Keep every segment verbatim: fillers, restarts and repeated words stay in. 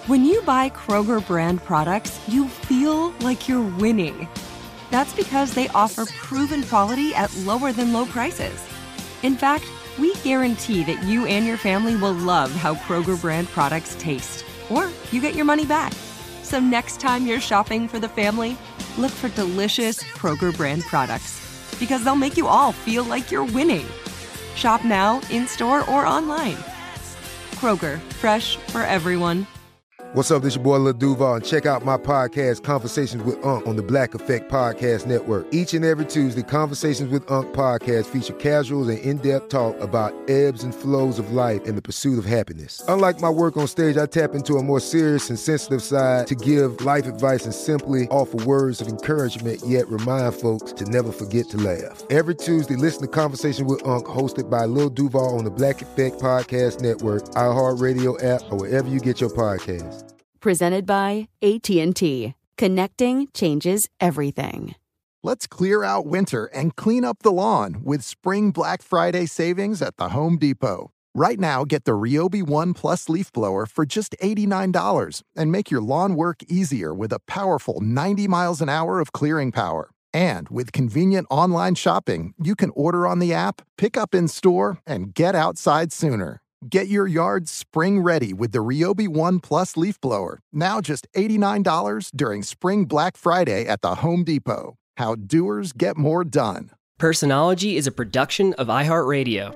When you buy Kroger brand products, you feel like you're winning. That's because they offer proven quality at lower than low prices. In fact, we guarantee that you and your family will love how Kroger brand products taste, or you get your money back. So next time you're shopping for the family, look for delicious Kroger brand products, because they'll make you all feel like you're winning. Shop now, in-store, or online. Kroger, fresh for everyone. What's up, this your boy Lil Duval, and check out my podcast, Conversations with Unc, on the Black Effect Podcast Network. Each and every Tuesday, Conversations with Unc podcast feature casual and in-depth talk about ebbs and flows of life and the pursuit of happiness. Unlike my work on stage, I tap into a more serious and sensitive side to give life advice and simply offer words of encouragement, yet remind folks to never forget to laugh. Every Tuesday, listen to Conversation with Unc, hosted by Lil Duval on the Black Effect Podcast Network, iHeartRadio app, or wherever you get your podcasts. Presented by A T and T. Connecting changes everything. Let's clear out winter and clean up the lawn with spring Black Friday savings at the Home Depot. Right now, get the Ryobi One Plus leaf blower for just eighty-nine dollars and make your lawn work easier with a powerful ninety miles an hour of clearing power. And with convenient online shopping, you can order on the app, pick up in store, and get outside sooner. Get your yard spring ready with the Ryobi One Plus leaf blower. Now just eighty-nine dollars during Spring Black Friday at the Home Depot. How doers get more done. Personology is a production of iHeartRadio.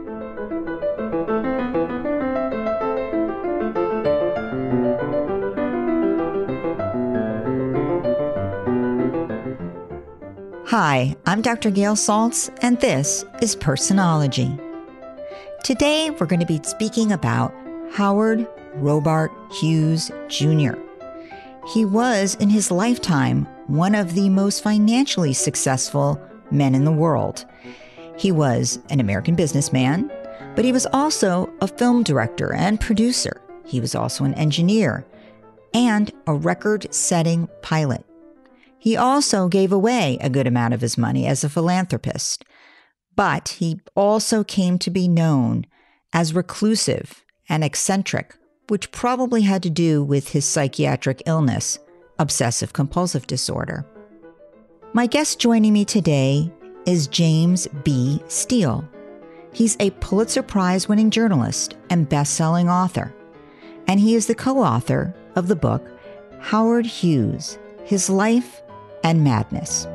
Hi, I'm Doctor Gail Saltz, and this is Personology. Today, we're going to be speaking about Howard Robart Hughes Junior He was, in his lifetime, one of the most financially successful men in the world. He was an American businessman, but he was also a film director and producer. He was also an engineer and a record-setting pilot. He also gave away a good amount of his money as a philanthropist. But he also came to be known as reclusive and eccentric, which probably had to do with his psychiatric illness, obsessive-compulsive disorder. My guest joining me today is James B. Steele. He's a Pulitzer Prize-winning journalist and best-selling author, and he is the co-author of the book Howard Hughes, His Life and Madness.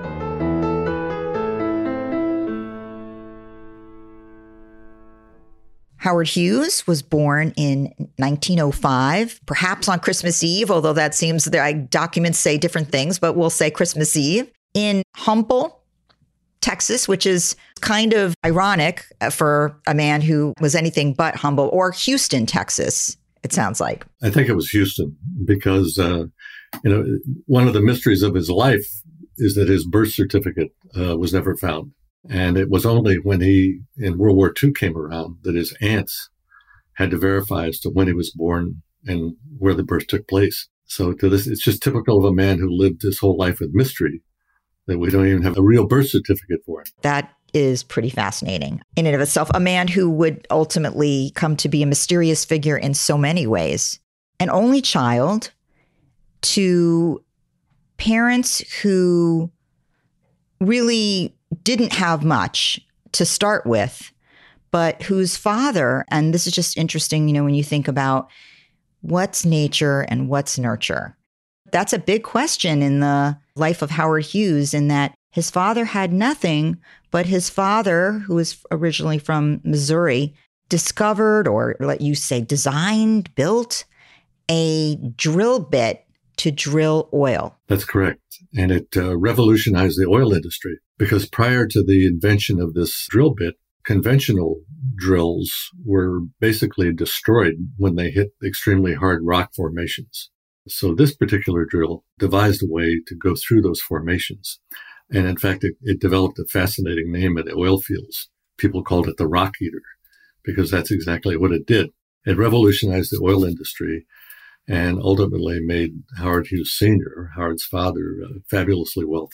Howard Hughes was born in nineteen oh five, perhaps on Christmas Eve, although that seems that documents say different things, but we'll say Christmas Eve, in Humble, Texas, which is kind of ironic for a man who was anything but humble, or Houston, Texas, it sounds like. I think it was Houston because, uh, you know, one of the mysteries of his life is that his birth certificate uh, was never found. And it was only when he, in World War Two came around, that his aunts had to verify as to when he was born and where the birth took place. So to this, it's just typical of a man who lived his whole life with mystery that we don't even have a real birth certificate for him. That is pretty fascinating in and of itself. A man who would ultimately come to be a mysterious figure in so many ways. An only child to parents who really didn't have much to start with, but whose father, and this is just interesting, you know, when you think about what's nature and what's nurture. That's a big question in the life of Howard Hughes, in that his father had nothing, but his father, who was originally from Missouri, discovered, or let you say designed, built a drill bit to drill oil. That's correct. And it uh, revolutionized the oil industry, because prior to the invention of this drill bit, conventional drills were basically destroyed when they hit extremely hard rock formations. So this particular drill devised a way to go through those formations. And in fact, it, it developed a fascinating name in the oil fields. People called it the rock eater, because that's exactly what it did. It revolutionized the oil industry and ultimately made Howard Hughes Senior, Howard's father, uh, fabulously wealthy.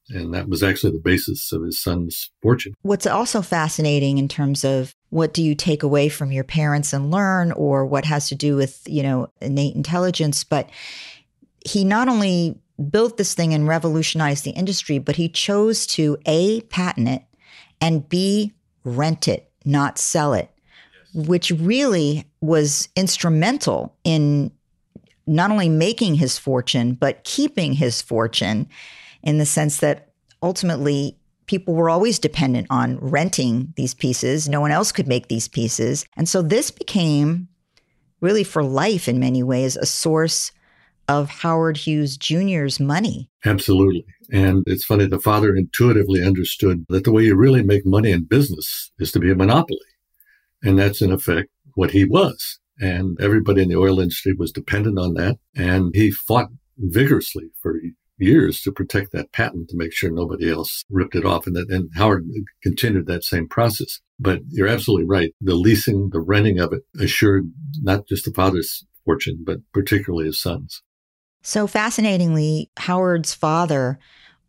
And that was actually the basis of his son's fortune. What's also fascinating in terms of what do you take away from your parents and learn, or what has to do with, you know, innate intelligence, but he not only built this thing and revolutionized the industry, but he chose to A, patent it, and B, rent it, not sell it, which really was instrumental in not only making his fortune, but keeping his fortune, in the sense that ultimately people were always dependent on renting these pieces. No one else could make these pieces. And so this became really for life in many ways a source of Howard Hughes Junior's money. Absolutely. And it's funny, the father intuitively understood that the way you really make money in business is to be a monopoly. And that's in effect what he was. And everybody in the oil industry was dependent on that. And he fought vigorously for years to protect that patent, to make sure nobody else ripped it off. And, that, and Howard continued that same process. But you're absolutely right. The leasing, the renting of it assured not just the father's fortune, but particularly his son's. So fascinatingly, Howard's father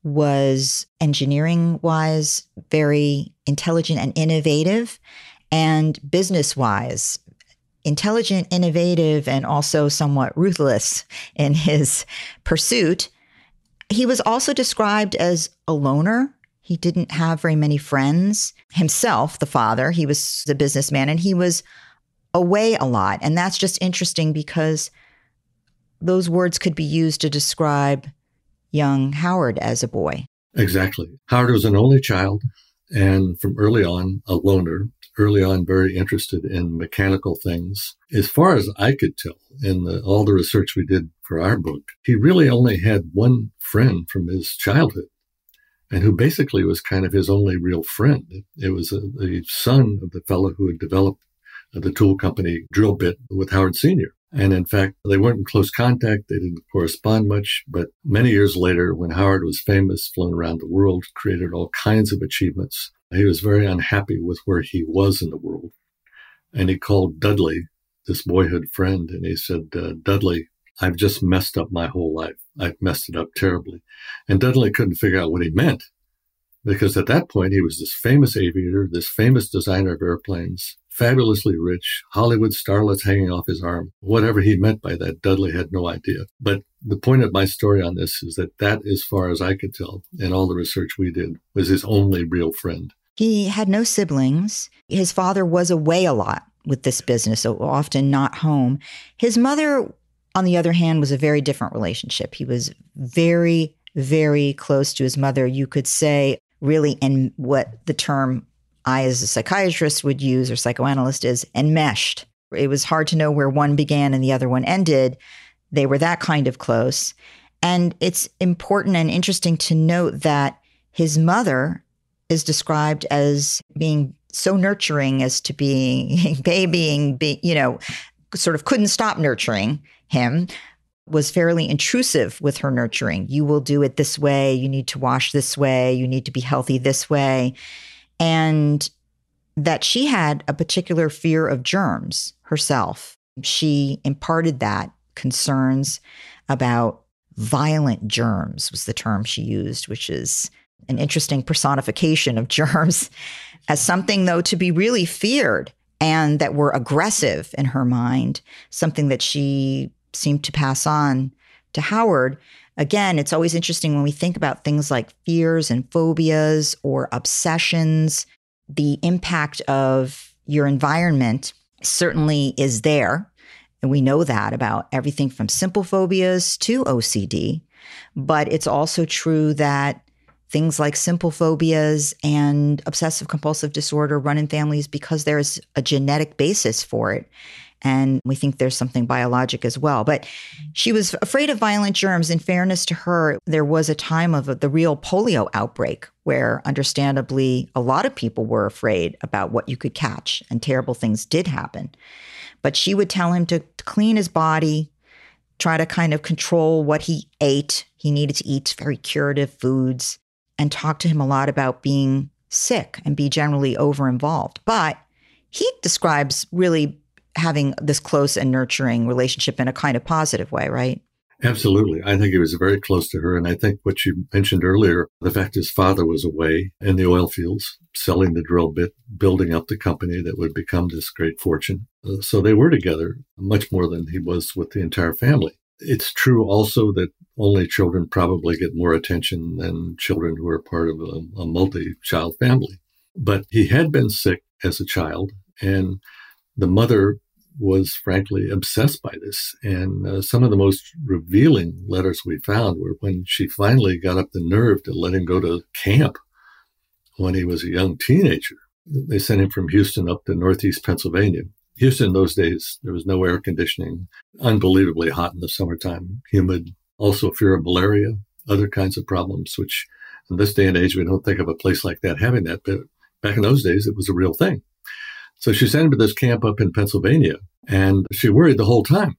was engineering-wise very intelligent and innovative, and business-wise intelligent, innovative, and also somewhat ruthless in his pursuit. He was also described as a loner. He didn't have very many friends himself, the father. He was the businessman, and he was away a lot. And that's just interesting because those words could be used to describe young Howard as a boy. Exactly. Howard was an only child, and from early on, a loner, early on very interested in mechanical things. As far as I could tell, in the, all the research we did for our book, he really only had one friend from his childhood, and who basically was kind of his only real friend. It, it was a, the son of the fellow who had developed the tool company drill bit with Howard Senior And in fact, they weren't in close contact. They didn't correspond much. But many years later, when Howard was famous, flown around the world, created all kinds of achievements, he was very unhappy with where he was in the world. And he called Dudley, this boyhood friend, and he said, uh, Dudley, I've just messed up my whole life. I've messed it up terribly. And Dudley couldn't figure out what he meant, because at that point, he was this famous aviator, this famous designer of airplanes, fabulously rich, Hollywood starlets hanging off his arm. Whatever he meant by that, Dudley had no idea. But the point of my story on this is that that, as far as I could tell, and all the research we did, was his only real friend. He had no siblings. His father was away a lot with this business, so often not home. His mother, on the other hand, was a very different relationship. He was very, very close to his mother. You could say, really, and what the term I, as a psychiatrist, would use, or psychoanalyst, is enmeshed. It was hard to know where one began and the other one ended. They were that kind of close. And it's important and interesting to note that his mother is described as being so nurturing as to being babying, be, you know, sort of couldn't stop nurturing him, was fairly intrusive with her nurturing. You will do it this way. You need to wash this way. You need to be healthy this way. And that she had a particular fear of germs herself. She imparted that concerns about violent germs was the term she used, which is an interesting personification of germs as something, though, to be really feared and that were aggressive in her mind, something that she seemed to pass on to Howard. Again, it's always interesting when we think about things like fears and phobias or obsessions. The impact of your environment certainly is there. And we know that about everything from simple phobias to O C D. But it's also true that things like simple phobias and obsessive compulsive disorder run in families because there's a genetic basis for it. And we think there's something biologic as well. But she was afraid of violent germs. In fairness to her, there was a time of the real polio outbreak where, understandably, a lot of people were afraid about what you could catch, and terrible things did happen. But she would tell him to clean his body, try to kind of control what he ate. He needed to eat very curative foods, and talk to him a lot about being sick and be generally over-involved. But he describes really having this close and nurturing relationship in a kind of positive way, right? Absolutely. I think he was very close to her. And I think what you mentioned earlier, the fact his father was away in the oil fields, selling the drill bit, building up the company that would become this great fortune. Uh, so they were together much more than he was with the entire family. It's true also that only children probably get more attention than children who are part of a, a multi-child family. But he had been sick as a child, and the mother was frankly obsessed by this. And uh, some of the most revealing letters we found were when she finally got up the nerve to let him go to camp when he was a young teenager. They sent him from Houston up to Northeast Pennsylvania. Houston in those days, there was no air conditioning, unbelievably hot in the summertime, humid, also fear of malaria, other kinds of problems, which in this day and age, we don't think of a place like that having that. But back in those days, it was a real thing. So she sent him to this camp up in Pennsylvania, and she worried the whole time.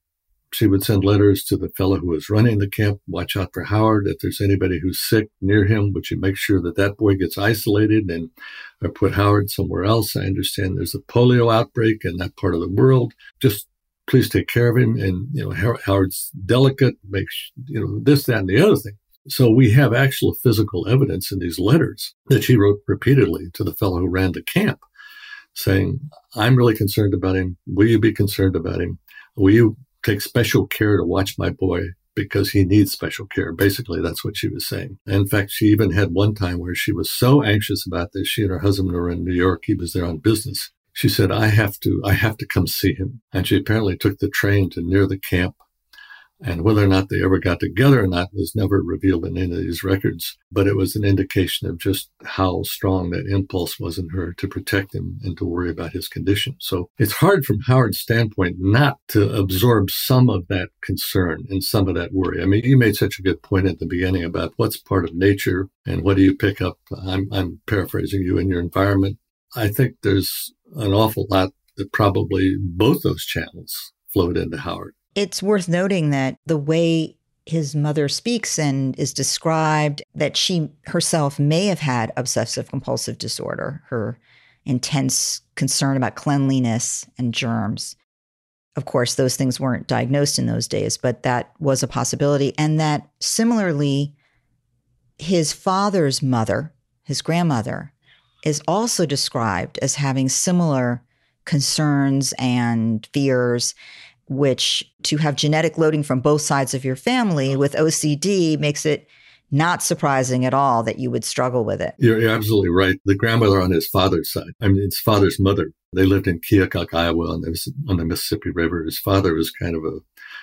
She would send letters to the fellow who was running the camp, watch out for Howard. If there's anybody who's sick near him, would you make sure that that boy gets isolated and or put Howard somewhere else? I understand there's a polio outbreak in that part of the world. Just please take care of him. And, you know, Howard's delicate, makes, you know, this, that, and the other thing. So we have actual physical evidence in these letters that she wrote repeatedly to the fellow who ran the camp, saying, I'm really concerned about him. Will you be concerned about him? Will you take special care to watch my boy because he needs special care? Basically, that's what she was saying. In fact, she even had one time where she was so anxious about this. She and her husband were in New York. He was there on business. She said, I have to, I have to come see him. And she apparently took the train to near the camp. And whether or not they ever got together or not was never revealed in any of these records. But it was an indication of just how strong that impulse was in her to protect him and to worry about his condition. So it's hard from Howard's standpoint not to absorb some of that concern and some of that worry. I mean, you made such a good point at the beginning about what's part of nature and what do you pick up. I'm, I'm paraphrasing you in your environment. I think there's an awful lot that probably both those channels flowed into Howard. It's worth noting that the way his mother speaks and is described, that she herself may have had obsessive compulsive disorder, her intense concern about cleanliness and germs. Of course, those things weren't diagnosed in those days, but that was a possibility. And that similarly, his father's mother, his grandmother, is also described as having similar concerns and fears, which to have genetic loading from both sides of your family with O C D makes it not surprising at all that you would struggle with it. You're, you're absolutely right. The grandmother on his father's side, I mean, his father's mother, they lived in Keokuk, Iowa, and it was on the Mississippi River. His father was kind of a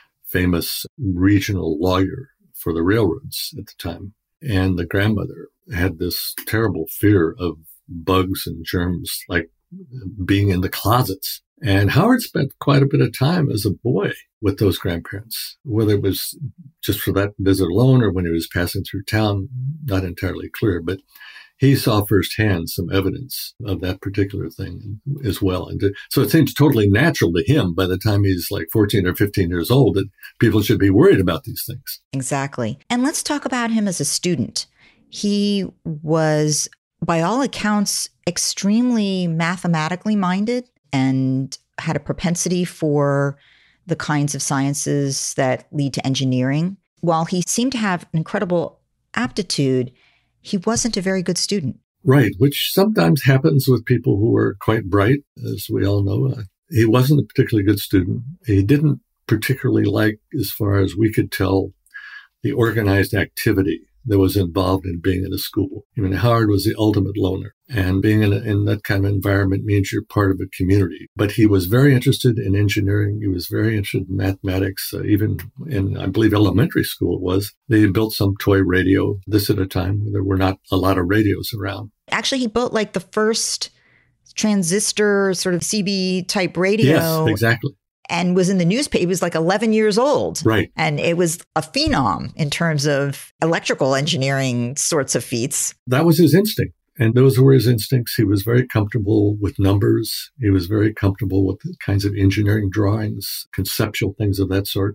famous regional lawyer for the railroads at the time. And the grandmother had this terrible fear of bugs and germs, like being in the closets. And Howard spent quite a bit of time as a boy with those grandparents, whether it was just for that visit alone or when he was passing through town, not entirely clear. But he saw firsthand some evidence of that particular thing as well. And to, so it seems totally natural to him by the time he's like fourteen or fifteen years old that people should be worried about these things. Exactly. And let's talk about him as a student. He was, by all accounts, extremely mathematically minded and had a propensity for the kinds of sciences that lead to engineering. While he seemed to have an incredible aptitude, he wasn't a very good student. Right, which sometimes happens with people who are quite bright, as we all know. Uh, he wasn't a particularly good student. He didn't particularly like, as far as we could tell, the organized activity that was involved in being in a school. I mean, Howard was the ultimate loner, and being in, a, in that kind of environment means you're part of a community. But he was very interested in engineering. He was very interested in mathematics. Uh, even in, I believe, elementary school it was, they built some toy radio, this at a time when there were not a lot of radios around. Actually, he built like the first transistor sort of C B type radio. Yes, exactly. And was in the newspaper. He was like eleven years old. Right. And it was a phenom in terms of electrical engineering sorts of feats. That was his instinct. And those were his instincts. He was very comfortable with numbers. He was very comfortable with the kinds of engineering drawings, conceptual things of that sort.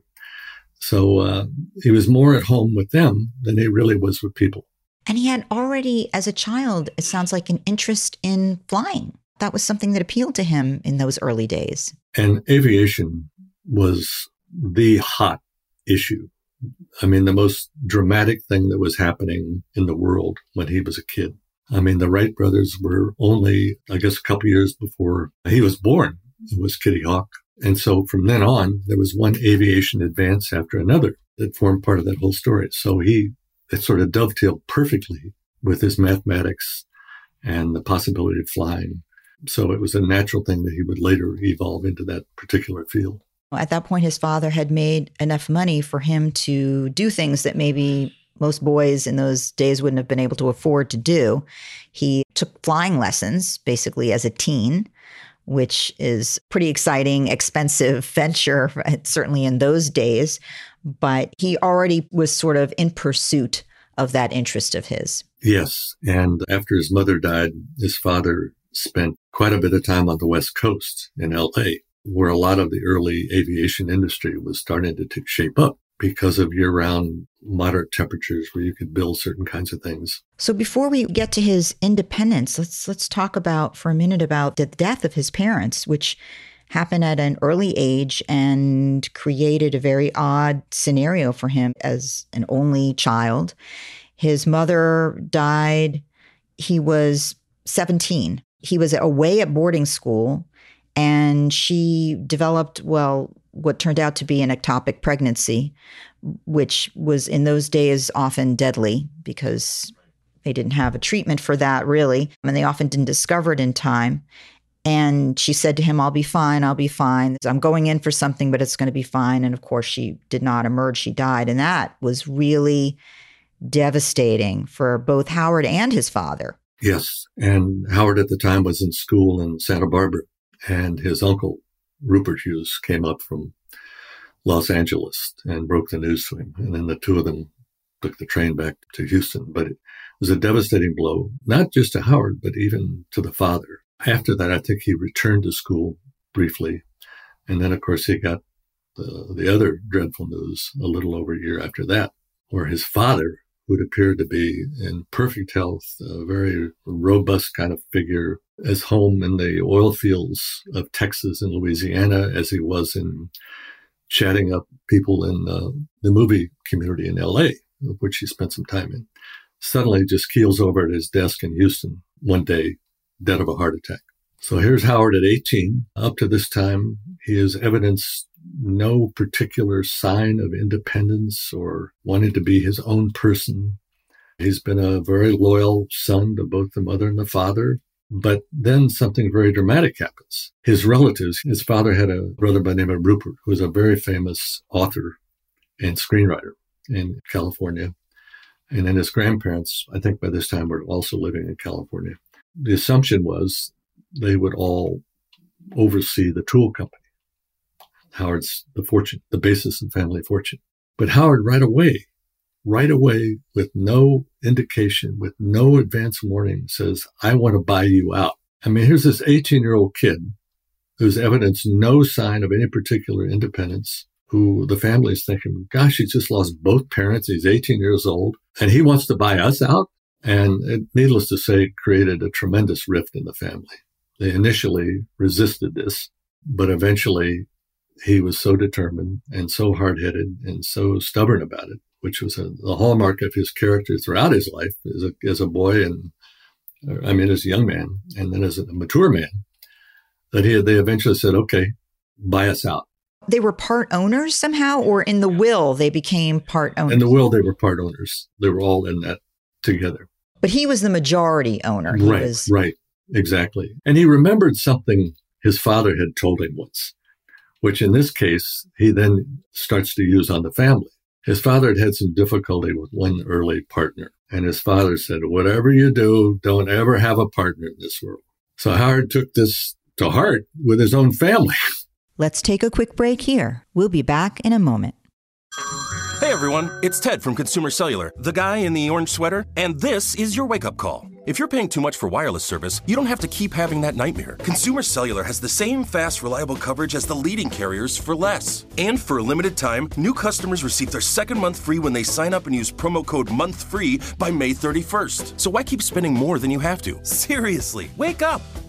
So uh, he was more at home with them than he really was with people. And he had already, as a child, it sounds like an interest in flying. That was something that appealed to him in those early days. And aviation was the hot issue I mean, the most dramatic thing that was happening in the world when he was a kid. I mean, the Wright brothers were only, I guess, a couple years before he was born. It was Kitty Hawk. And so from then on, there was one aviation advance after another that formed part of that whole story. So he, it sort of dovetailed perfectly with his mathematics and the possibility of flying. So it was a natural thing that he would later evolve into that particular field. At that point, his father had made enough money for him to do things that maybe most boys in those days wouldn't have been able to afford to do. He took flying lessons basically as a teen, which is pretty exciting, expensive venture, certainly in those days. But he already was sort of in pursuit of that interest of his. Yes. And after his mother died, his father spent quite a bit of time on the West Coast in L A, where a lot of the early aviation industry was starting to take shape up because of year-round moderate temperatures where you could build certain kinds of things. So before we get to his independence, let's let's talk about for a minute about the death of his parents, which happened at an early age and created a very odd scenario for him as an only child. His mother died. He was seventeen. He was away at boarding school, and she developed, well, what turned out to be an ectopic pregnancy, which was in those days often deadly because they didn't have a treatment for that, really. And they often didn't discover it in time. And she said to him, I'll be fine, I'll be fine. I'm going in for something, but it's going to be fine. And of course, she did not emerge. She died. And that was really devastating for both Howard and his father. Yes. And Howard at the time was in school in Santa Barbara. And his uncle, Rupert Hughes, came up from Los Angeles and broke the news to him. And then the two of them took the train back to Houston. But it was a devastating blow, not just to Howard, but even to the father. After that, I think he returned to school briefly. And then, of course, he got the, the other dreadful news a little over a year after that, where his father, who appeared to be in perfect health, a very robust kind of figure, as home in the oil fields of Texas and Louisiana as he was in chatting up people in uh, the movie community in L A, of which he spent some time in, suddenly just keels over at his desk in Houston one day, dead of a heart attack. So here's Howard at eighteen. Up to this time, he has evidenced no particular sign of independence or wanting to be his own person. He's been a very loyal son to both the mother and the father. But then something very dramatic happens. His relatives, his father had a brother by the name of Rupert, who was a very famous author and screenwriter in California. And then his grandparents, I think by this time, were also living in California. The assumption was they would all oversee the tool company. Howard's the fortune, the basis of family fortune. But Howard right away, right away, with no indication, with no advance warning, says, I want to buy you out. I mean, here's this eighteen-year-old kid who's evidenced no sign of any particular independence, who the family's thinking, gosh, he's just lost both parents. He's eighteen years old, and he wants to buy us out. And it, needless to say, created a tremendous rift in the family. They initially resisted this, but eventually he was so determined and so hard-headed and so stubborn about it, which was a, the hallmark of his character throughout his life as a, as a boy and, I mean, as a young man, and then as a mature man, that he they eventually said, okay, buy us out. They were part owners somehow, or in the will they became part owners? In the will, they were part owners. They were all in that together. But he was the majority owner. He right, was... right, exactly. And he remembered something his father had told him once, which in this case, he then starts to use on the family. His father had had some difficulty with one early partner. And his father said, whatever you do, don't ever have a partner in this world. So Howard took this to heart with his own family. Let's take a quick break here. We'll be back in a moment. Hey everyone, it's Ted from Consumer Cellular, the guy in the orange sweater, and this is your wake-up call. If you're paying too much for wireless service, you don't have to keep having that nightmare. Consumer Cellular has the same fast, reliable coverage as the leading carriers for less. And for a limited time, new customers receive their second month free when they sign up and use promo code MONTHFREE by May thirty-first. So why keep spending more than you have to? Seriously, wake up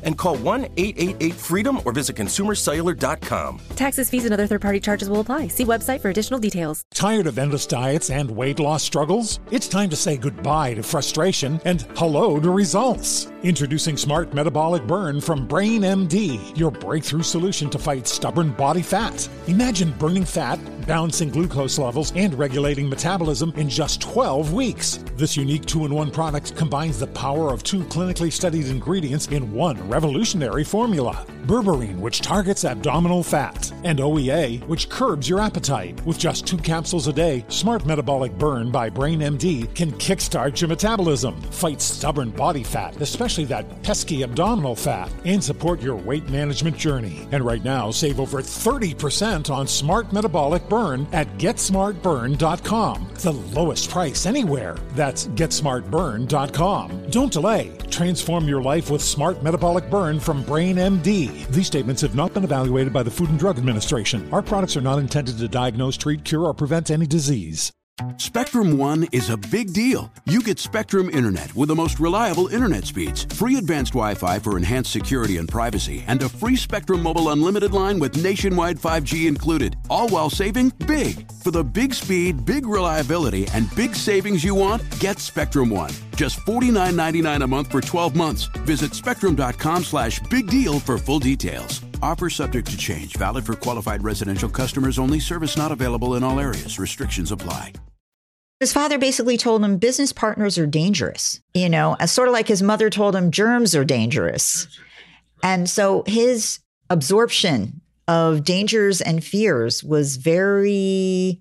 and call one eight eight eight freedom or visit consumer cellular dot com. Taxes, fees, and other third-party charges will apply. See website for additional details. Tired of endless diets and weight loss struggles? It's time to say goodbye to frustration and hello to results. Introducing Smart Metabolic Burn from Brain M D, your breakthrough solution to fight stubborn body fat. Imagine burning fat, balancing glucose levels, and regulating metabolism in just twelve weeks. This unique two-in-one product combines the power of two clinically studied ingredients in one revolutionary formula. Berberine, which targets abdominal fat, and O E A, which curbs your appetite. With just two capsules a day, Smart Metabolic Burn by Brain M D can kickstart your metabolism, fight stubborn body fat, especially that pesky abdominal fat, and support your weight management journey. And right now, save over thirty percent on Smart Metabolic Burn at get smart burn dot com. The lowest price anywhere. That's get smart burn dot com. Don't delay. Transform your life with Smart Metabolic Burn from Brain M D. These statements have not been evaluated by the Food and Drug Administration. Our products are not intended to diagnose, treat, cure, or prevent any disease. Spectrum One is a big deal. You get Spectrum Internet with the most reliable internet speeds, free advanced Wi-Fi for enhanced security and privacy, and a free Spectrum Mobile Unlimited line with nationwide five G included, all while saving big. For the big speed, big reliability, and big savings you want, get Spectrum One. Just forty-nine ninety-nine a month for twelve months. Visit spectrum.com slash big deal for full details. Offer subject to change. Valid for qualified residential customers only. Service not available in all areas. Restrictions apply. His father basically told him business partners are dangerous, you know, as sort of like his mother told him germs are dangerous. And so his absorption of dangers and fears was very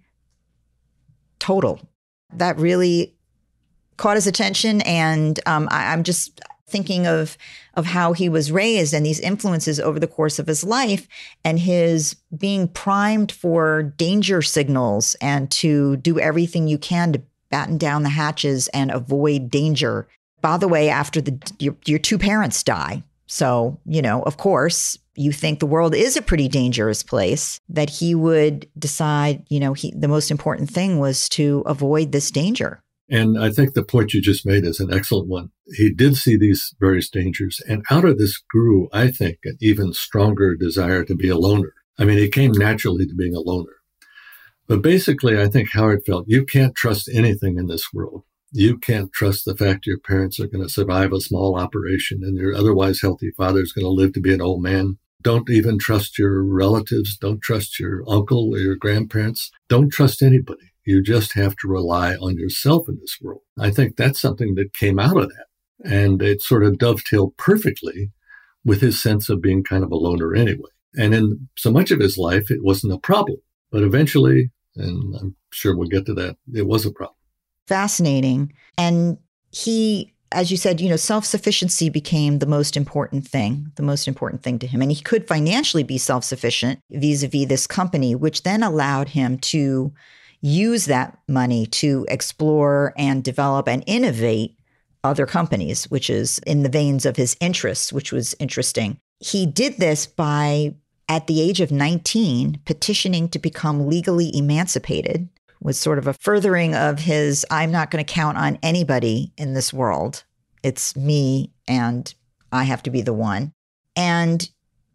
total. That really caught his attention. And um, I, I'm just thinking of of how he was raised and these influences over the course of his life and his being primed for danger signals and to do everything you can to batten down the hatches and avoid danger. By the way, after the your, your two parents die. So, you know, of course, you think the world is a pretty dangerous place, that he would decide, you know, he, the most important thing was to avoid this danger. And I think the point you just made is an excellent one. He did see these various dangers, and out of this grew, I think, an even stronger desire to be a loner. I mean, he came naturally to being a loner. But basically, I think Howard felt you can't trust anything in this world. You can't trust the fact your parents are going to survive a small operation and your otherwise healthy father is going to live to be an old man. Don't even trust your relatives. Don't trust your uncle or your grandparents. Don't trust anybody. You just have to rely on yourself in this world. I think that's something that came out of that. And it sort of dovetailed perfectly with his sense of being kind of a loner anyway. And in so much of his life, it wasn't a problem. But eventually, and I'm sure we'll get to that, it was a problem. Fascinating. And he, as you said, you know, self-sufficiency became the most important thing, the most important thing to him. And he could financially be self-sufficient vis-a-vis this company, which then allowed him to use that money to explore and develop and innovate other companies, which is in the veins of his interests, which was interesting. He did this by, at the age of nineteen, petitioning to become legally emancipated, was sort of a furthering of his, I'm not going to count on anybody in this world. It's me, and I have to be the one. And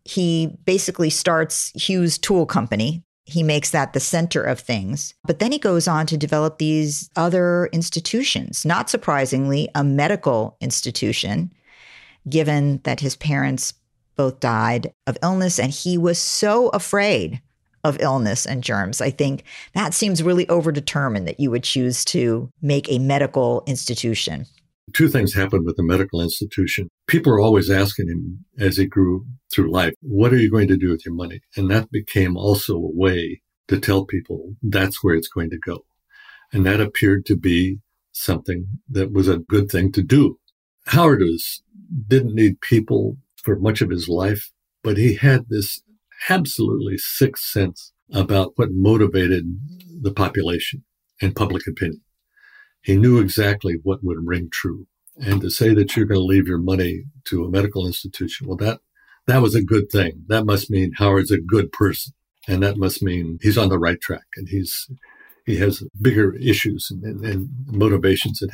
he basically starts Hughes Tool Company. He makes that the center of things. But then he goes on to develop these other institutions, not surprisingly, a medical institution, given that his parents both died of illness and he was so afraid of illness and germs. I think that seems really overdetermined that you would choose to make a medical institution. Two things happened with the medical institution. People are always asking him as he grew through life, what are you going to do with your money? And that became also a way to tell people that's where it's going to go. And that appeared to be something that was a good thing to do. Howard was, didn't need people for much of his life, but he had this absolutely sixth sense about what motivated the population and public opinion. He knew exactly what would ring true. And to say that you're going to leave your money to a medical institution, well, that that was a good thing. That must mean Howard's a good person. And that must mean he's on the right track and he's he has bigger issues and, and, and motivations at hand.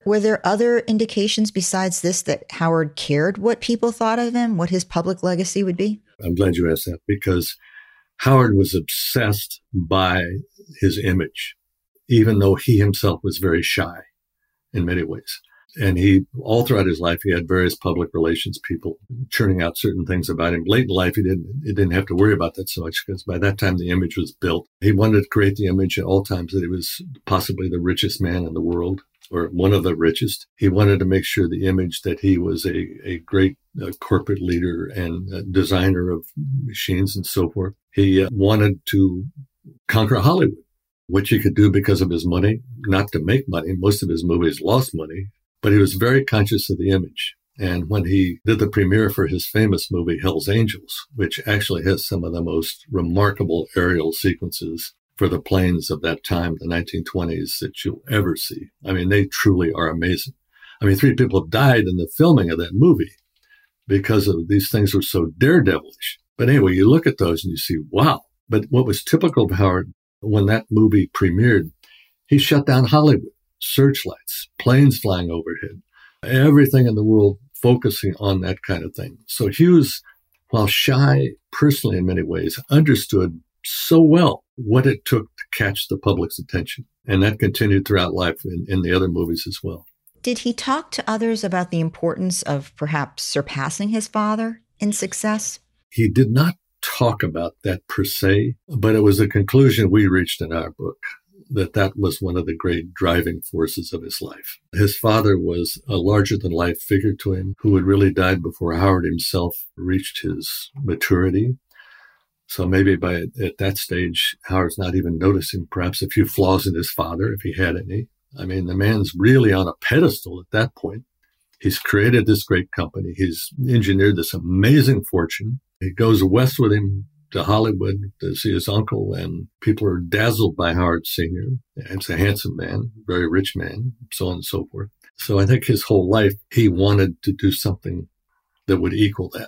Were there other indications besides this that Howard cared what people thought of him, what his public legacy would be? I'm glad you asked that, because Howard was obsessed by his image, even though he himself was very shy in many ways. And he, all throughout his life, he had various public relations people churning out certain things about him. Late in life, he didn't, he didn't have to worry about that so much, because by that time the image was built. He wanted to create the image at all times that he was possibly the richest man in the world, or one of the richest. He wanted to make sure the image that he was a, a great uh, corporate leader and uh, designer of machines and so forth. He uh, wanted to conquer Hollywood, which he could do because of his money, not to make money. Most of his movies lost money. But he was very conscious of the image. And when he did the premiere for his famous movie, Hell's Angels, which actually has some of the most remarkable aerial sequences for the planes of that time, the nineteen twenties, that you'll ever see. I mean, they truly are amazing. I mean, three people died in the filming of that movie because of these things were so daredevilish. But anyway, you look at those and you see, wow. But what was typical of Howard, when that movie premiered, he shut down Hollywood. Searchlights, planes flying overhead, everything in the world focusing on that kind of thing. So Hughes, while shy personally in many ways, understood so well what it took to catch the public's attention. And that continued throughout life in, in the other movies as well. Did he talk to others about the importance of perhaps surpassing his father in success? He did not talk about that per se, but it was a conclusion we reached in our book, that that was one of the great driving forces of his life. His father was a larger-than-life figure to him who had really died before Howard himself reached his maturity. So maybe by at that stage, Howard's not even noticing perhaps a few flaws in his father, if he had any. I mean, the man's really on a pedestal at that point. He's created this great company. He's engineered this amazing fortune. He goes west with him to Hollywood to see his uncle, and people are dazzled by Howard Senior He's a handsome man, very rich man, so on and so forth. So I think his whole life, he wanted to do something that would equal that.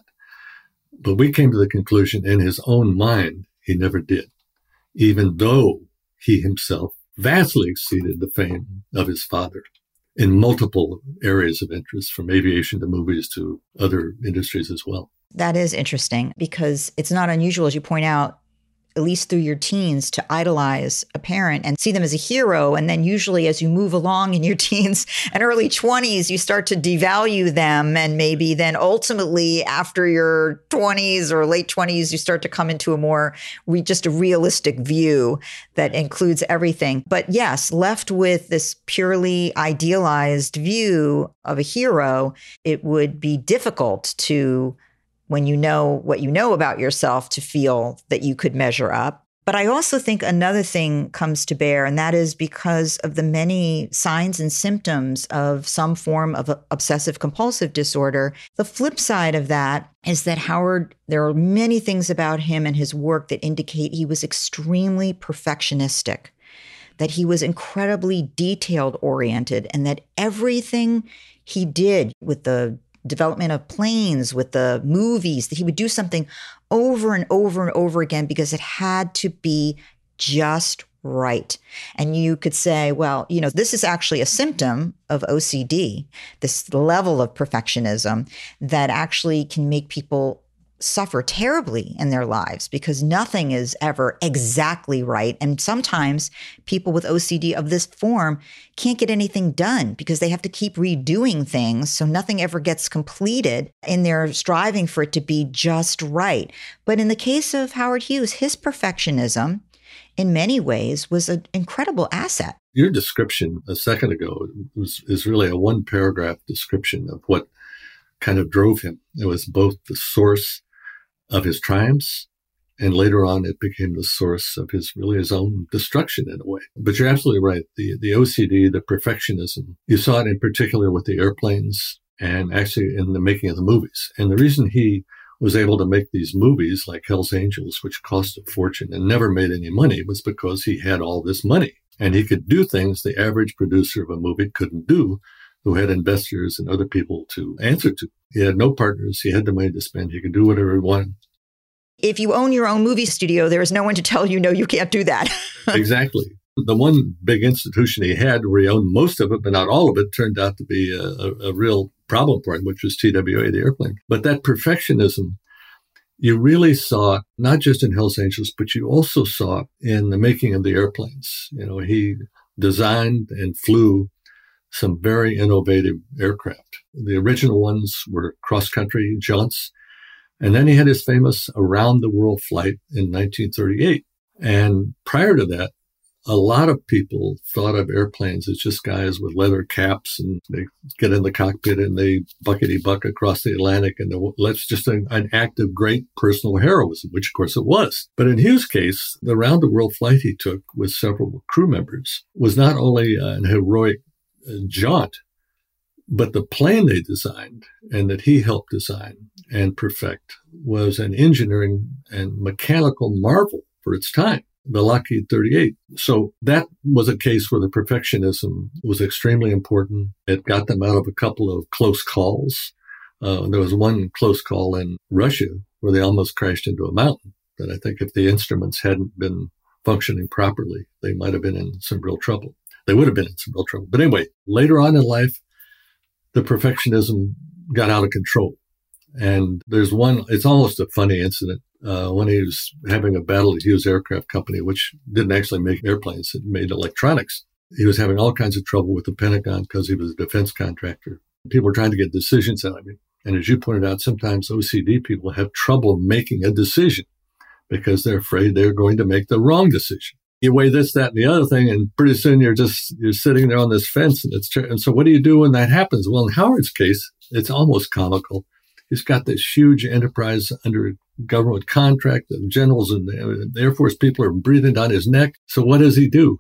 But we came to the conclusion in his own mind, he never did, even though he himself vastly exceeded the fame of his father in multiple areas of interest, from aviation to movies to other industries as well. That is interesting, because it's not unusual, as you point out, at least through your teens, to idolize a parent and see them as a hero. And then usually as you move along in your teens and early twenties, you start to devalue them. And maybe then ultimately after your twenties or late twenties, you start to come into a more, re- just a realistic view that includes everything. But yes, left with this purely idealized view of a hero, it would be difficult to, when you know what you know about yourself, to feel that you could measure up. But I also think another thing comes to bear, and that is because of the many signs and symptoms of some form of obsessive compulsive disorder. The flip side of that is that Howard, there are many things about him and his work that indicate he was extremely perfectionistic, that he was incredibly detailed oriented, and that everything he did with the development of planes, with the movies, that he would do something over and over and over again because it had to be just right. And you could say, well, you know, this is actually a symptom of O C D, this level of perfectionism that actually can make people suffer terribly in their lives because nothing is ever exactly right. And sometimes people with O C D of this form can't get anything done because they have to keep redoing things. So nothing ever gets completed and they're striving for it to be just right. But in the case of Howard Hughes, his perfectionism in many ways was an incredible asset. Your description a second ago was, is really a one paragraph description of what kind of drove him. It was both the source of his triumphs, and later on it became the source of his really his own destruction in a way. But you're absolutely right. The the O C D, the perfectionism, you saw it in particular with the airplanes and actually in the making of the movies. And the reason he was able to make these movies like Hell's Angels, which cost a fortune and never made any money, was because he had all this money. And he could do things the average producer of a movie couldn't do, who had investors and other people to answer to. He had no partners. He had the money to spend. He could do whatever he wanted. If you own your own movie studio, there is no one to tell you, no, you can't do that. Exactly. The one big institution he had where he owned most of it, but not all of it, turned out to be a, a, a real problem for him, which was T W A, the airplane. But that perfectionism, you really saw not just in Hells Angels, but you also saw in the making of the airplanes. You know, he designed and flew some very innovative aircraft. The original ones were cross-country jaunts. And then he had his famous around-the-world flight in nineteen thirty-eight. And prior to that, a lot of people thought of airplanes as just guys with leather caps, and they get in the cockpit and they buckety-buck across the Atlantic, and that's just an, an act of great personal heroism, which of course it was. But in Hughes' case, the round-the-world flight he took with several crew members was not only an heroic jaunt, but the plane they designed and that he helped design and perfect was an engineering and mechanical marvel for its time, the Lockheed thirty-eight. So that was a case where the perfectionism was extremely important. It got them out of a couple of close calls. Uh, there was one close call in Russia where they almost crashed into a mountain. That I think if the instruments hadn't been functioning properly, they might have been in some real trouble. They would have been in some real trouble. But anyway, later on in life, the perfectionism got out of control. And there's one, it's almost a funny incident, uh, when he was having a battle at Hughes Aircraft Company, which didn't actually make airplanes, it made electronics. He was having all kinds of trouble with the Pentagon because he was a defense contractor. People were trying to get decisions out of him. And as you pointed out, sometimes O C D people have trouble making a decision because they're afraid they're going to make the wrong decision. You weigh this, that, and the other thing, and pretty soon you're just, you're sitting there on this fence. And it's, and so what do you do when that happens? Well, in Howard's case, it's almost comical. He's got this huge enterprise under government contract. The generals and the Air Force people are breathing down his neck. So what does he do?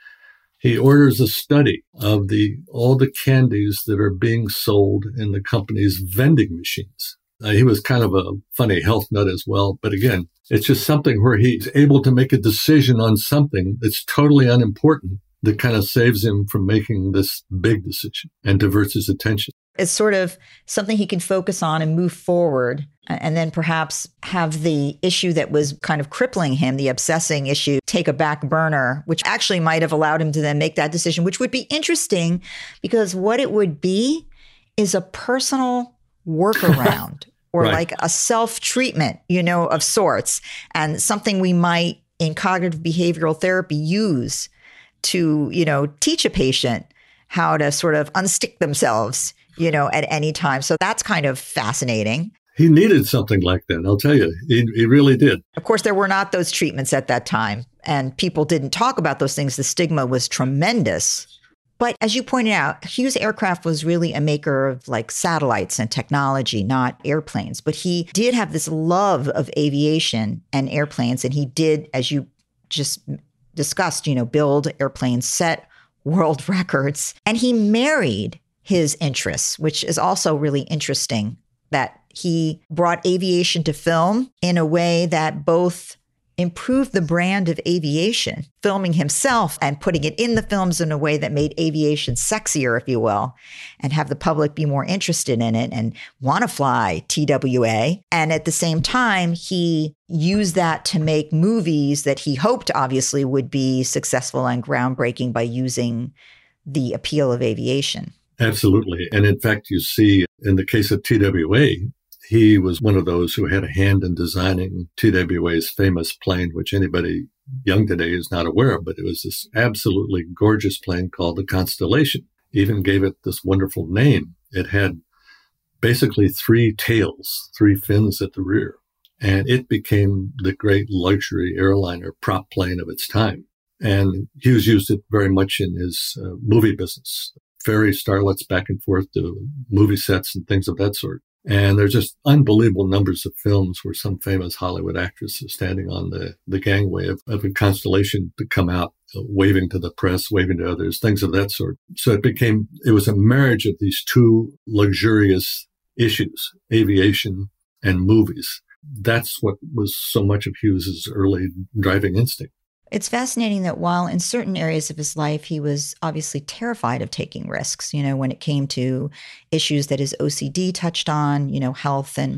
He orders a study of the all the candies that are being sold in the company's vending machines. Uh, he was kind of a funny health nut as well. But again, it's just something where he's able to make a decision on something that's totally unimportant that kind of saves him from making this big decision and diverts his attention. It's sort of something he can focus on and move forward, and then perhaps have the issue that was kind of crippling him, the obsessing issue, take a back burner, which actually might have allowed him to then make that decision, which would be interesting because what it would be is a personal workaround or right. like a self-treatment, you know, of sorts, and something we might in cognitive behavioral therapy use to, you know, teach a patient how to sort of unstick themselves, you know, at any time. So that's kind of fascinating. He needed something like that. I'll tell you, he, he really did. Of course, there were not those treatments at that time, and people didn't talk about those things. The stigma was tremendous. But as you pointed out, Hughes Aircraft was really a maker of like satellites and technology, not airplanes. But he did have this love of aviation and airplanes. And he did, as you just discussed, you know, build airplanes, set world records. And he married his interests, which is also really interesting, that he brought aviation to film in a way that both improved the brand of aviation, filming himself and putting it in the films in a way that made aviation sexier, if you will, and have the public be more interested in it and want to fly T W A. And at the same time, he used that to make movies that he hoped obviously would be successful and groundbreaking by using the appeal of aviation. Absolutely. And in fact, you see in the case of T W A, he was one of those who had a hand in designing T W A's famous plane, which anybody young today is not aware of, but it was this absolutely gorgeous plane called the Constellation. He even gave it this wonderful name. It had basically three tails, three fins at the rear, and it became the great luxury airliner prop plane of its time. And Hughes used it very much in his uh, movie business, ferry starlets back and forth to movie sets and things of that sort. And there's just unbelievable numbers of films where some famous Hollywood actress is standing on the, the gangway of, of a Constellation to come out, uh, waving to the press, waving to others, things of that sort. So it became, it was a marriage of these two luxurious issues, aviation and movies. That's what was so much of Hughes's early driving instinct. It's fascinating that while in certain areas of his life, he was obviously terrified of taking risks, you know, when it came to issues that his O C D touched on, you know, health and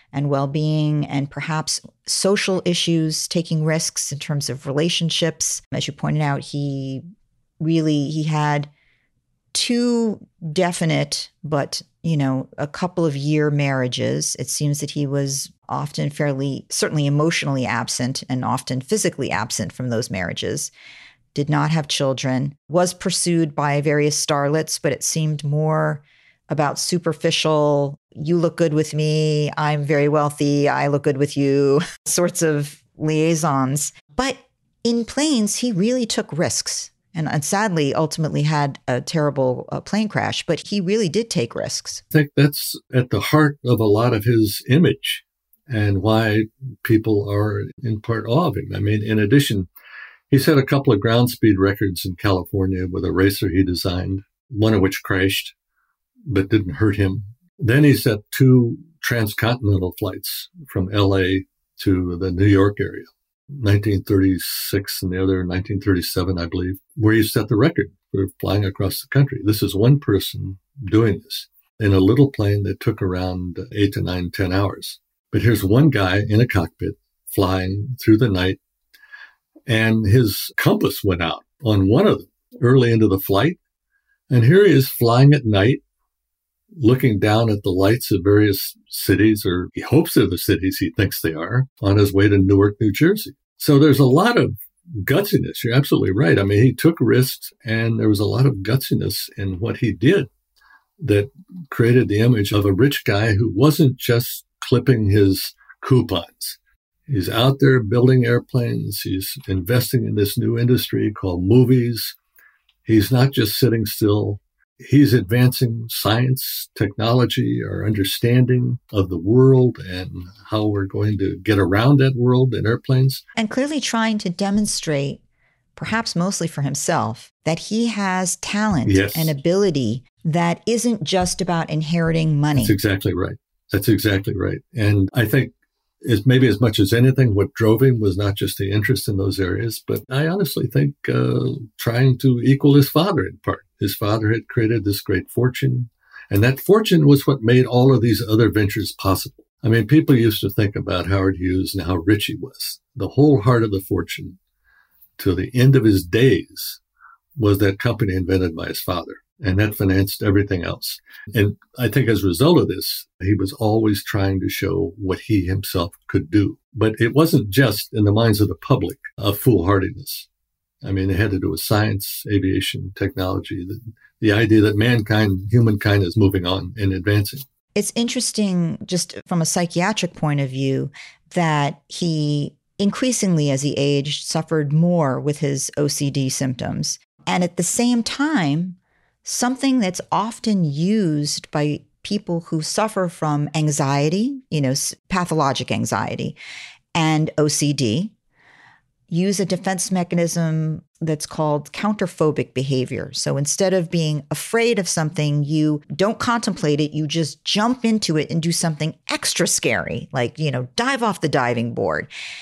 and well-being, and perhaps social issues, taking risks in terms of relationships. As you pointed out, he really, he had two definite, but, you know, a couple of year marriages. It seems that he was often fairly, certainly emotionally absent and often physically absent from those marriages. Did not have children, was pursued by various starlets, but it seemed more about superficial, you look good with me, I'm very wealthy, I look good with you, sorts of liaisons. But in planes, he really took risks. And, and sadly, ultimately had a terrible uh, plane crash, but he really did take risks. I think that's at the heart of a lot of his image and why people are in part awe of him. I mean, in addition, he set a couple of ground speed records in California with a racer he designed, one of which crashed, but didn't hurt him. Then he set two transcontinental flights from L A to the New York area, nineteen thirty-six and the other nineteen thirty-seven, I believe, where he set the record for flying across the country. This is one person doing this in a little plane that took around eight to nine, ten hours. But here's one guy in a cockpit flying through the night, and his compass went out on one of them early into the flight. And here he is flying at night, looking down at the lights of various cities, or he hopes they're the cities he thinks they are, on his way to Newark, New Jersey. So there's a lot of gutsiness. You're absolutely right. I mean, he took risks, and there was a lot of gutsiness in what he did that created the image of a rich guy who wasn't just clipping his coupons. He's out there building airplanes. He's investing in this new industry called movies. He's not just sitting still. He's advancing science, technology, our understanding of the world and how we're going to get around that world in airplanes. And clearly trying to demonstrate, perhaps mostly for himself, that he has talent yes. and ability that isn't just about inheriting money. That's exactly right. That's exactly right. And I think is maybe as much as anything, what drove him was not just the interest in those areas, but I honestly think uh, trying to equal his father in part. His father had created this great fortune, and that fortune was what made all of these other ventures possible. I mean, people used to think about Howard Hughes and how rich he was. The whole heart of the fortune, to the end of his days, was that company invented by his father, and that financed everything else. And I think as a result of this, he was always trying to show what he himself could do. But it wasn't just, in the minds of the public, a foolhardiness. I mean, it had to do with science, aviation, technology, the, the idea that mankind, humankind is moving on and advancing. It's interesting, just from a psychiatric point of view, that he increasingly, as he aged, suffered more with his O C D symptoms. And at the same time, something that's often used by people who suffer from anxiety, you know, pathologic anxiety, and O C D, use a defense mechanism that's called counterphobic behavior. So instead of being afraid of something, you don't contemplate it, you just jump into it and do something extra scary, like, you know, dive off the diving board.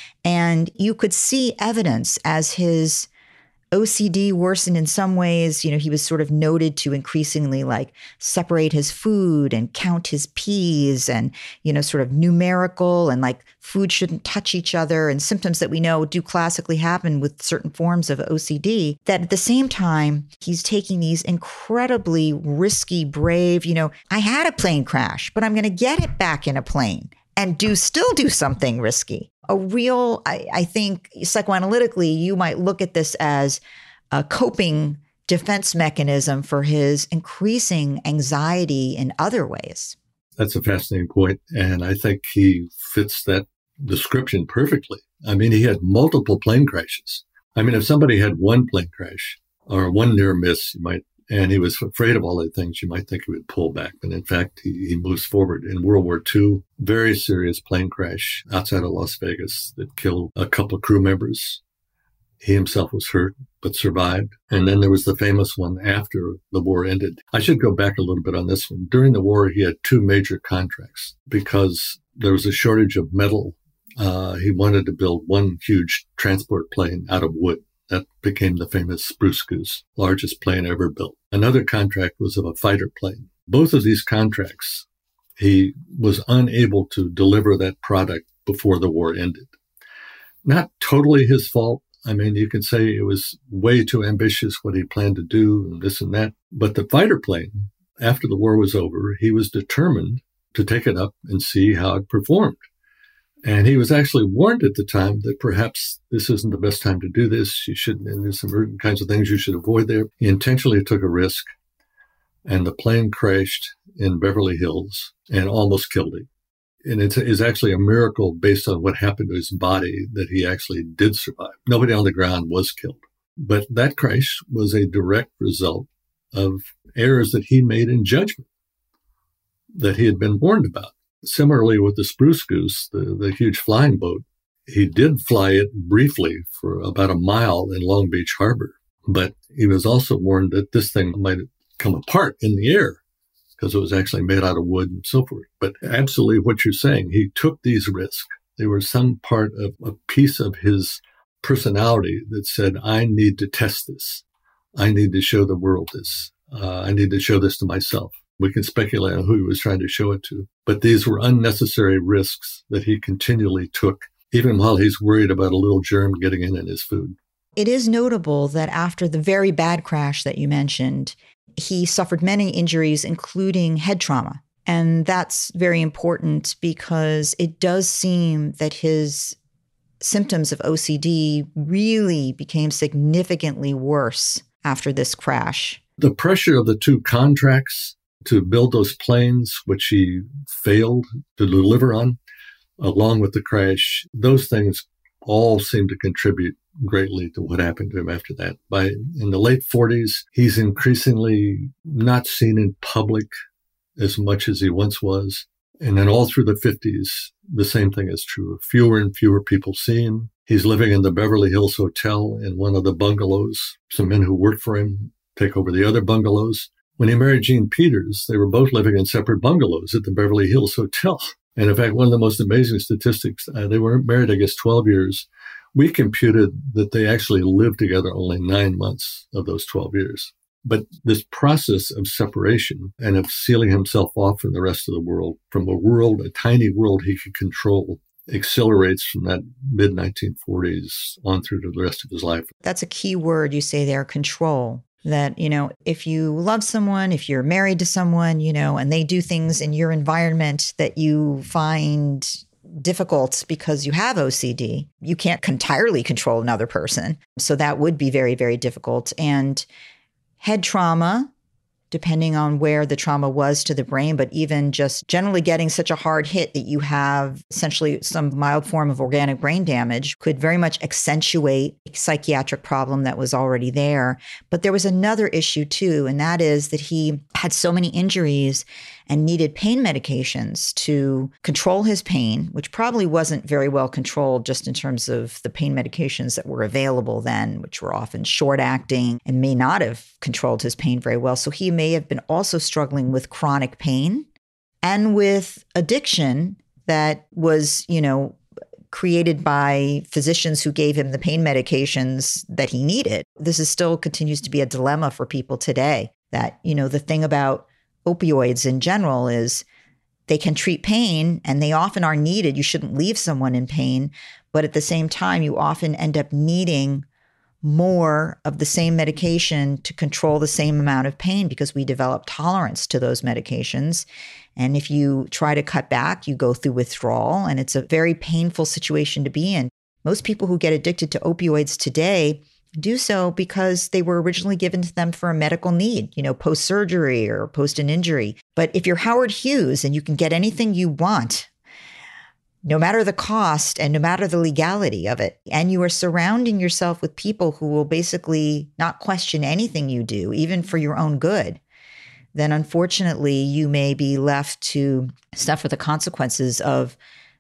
And you could see evidence as his O C D worsened in some ways. You know, he was sort of noted to increasingly like separate his food and count his peas and, you know, sort of numerical and like food shouldn't touch each other and symptoms that we know do classically happen with certain forms of O C D. That at the same time, he's taking these incredibly risky, brave, you know, I had a plane crash, but I'm going to get it back in a plane and do still do something risky. A real, I, I think psychoanalytically, you might look at this as a coping defense mechanism for his increasing anxiety in other ways. That's a fascinating point, and I think he fits that description perfectly. I mean, he had multiple plane crashes. I mean, if somebody had one plane crash or one near miss, you might, and he was afraid of all the things, you might think he would pull back. But in fact, he, he moves forward. In World War Two, very serious plane crash outside of Las Vegas that killed a couple of crew members. He himself was hurt, but survived. And then there was the famous one after the war ended. I should go back a little bit on this one. During the war, he had two major contracts because there was a shortage of metal. Uh, he wanted to build one huge transport plane out of wood. That became the famous Spruce Goose, largest plane ever built. Another contract was of a fighter plane. Both of these contracts he was unable to deliver that product before the war ended. Not totally his fault. I mean, you can say it was way too ambitious what he planned to do and this and that. But the fighter plane, after the war was over, he was determined to take it up and see how it performed. And he was actually warned at the time that perhaps this isn't the best time to do this. You shouldn't, and there's some certain kinds of things you should avoid there. He intentionally took a risk, and the plane crashed in Beverly Hills and almost killed him. And it is actually a miracle based on what happened to his body that he actually did survive. Nobody on the ground was killed. But that crash was a direct result of errors that he made in judgment that he had been warned about. Similarly with the Spruce Goose, the, the huge flying boat, he did fly it briefly for about a mile in Long Beach Harbor. But he was also warned that this thing might come apart in the air, because it was actually made out of wood and so forth. But absolutely what you're saying, he took these risks. They were some part of a piece of his personality that said, I need to test this. I need to show the world this. Uh, I need to show this to myself. We can speculate on who he was trying to show it to. But these were unnecessary risks that he continually took, even while he's worried about a little germ getting in in his food. It is notable that after the very bad crash that you mentioned, he suffered many injuries, including head trauma. And that's very important because it does seem that his symptoms of O C D really became significantly worse after this crash. The pressure of the two contracts to build those planes, which he failed to deliver on, along with the crash, those things all seem to contribute greatly to what happened to him after that. By in the late forties, he's increasingly not seen in public as much as he once was. And then all through the fifties, the same thing is true. Fewer and fewer people see him. He's living in the Beverly Hills Hotel in one of the bungalows. Some men who work for him take over the other bungalows. When he married Jean Peters, they were both living in separate bungalows at the Beverly Hills Hotel. And in fact, one of the most amazing statistics, uh, they were married, I guess, twelve years. We computed that they actually lived together only nine months of those twelve years. But this process of separation and of sealing himself off from the rest of the world, from a world, a tiny world he could control, accelerates from that mid nineteen forties on through to the rest of his life. That's a key word you say there, control. That, you know, if you love someone, if you're married to someone, you know, and they do things in your environment that you find difficult because you have O C D, you can't entirely control another person. So that would be very, very difficult. And head trauma, depending on where the trauma was to the brain, but even just generally getting such a hard hit that you have essentially some mild form of organic brain damage could very much accentuate a psychiatric problem that was already there. But there was another issue too, and that is that he had so many injuries and needed pain medications to control his pain, which probably wasn't very well controlled just in terms of the pain medications that were available then, which were often short-acting and may not have controlled his pain very well. So he may have been also struggling with chronic pain and with addiction that was, you know, created by physicians who gave him the pain medications that he needed. This is still continues to be a dilemma for people today, that, you know, the thing about opioids in general is they can treat pain and they often are needed. You shouldn't leave someone in pain, but at the same time, you often end up needing more of the same medication to control the same amount of pain because we develop tolerance to those medications. And if you try to cut back, you go through withdrawal, and it's a very painful situation to be in. Most people who get addicted to opioids today do so because they were originally given to them for a medical need, you know, post-surgery or post an injury. But if you're Howard Hughes and you can get anything you want, no matter the cost and no matter the legality of it, and you are surrounding yourself with people who will basically not question anything you do, even for your own good, then unfortunately you may be left to suffer the consequences of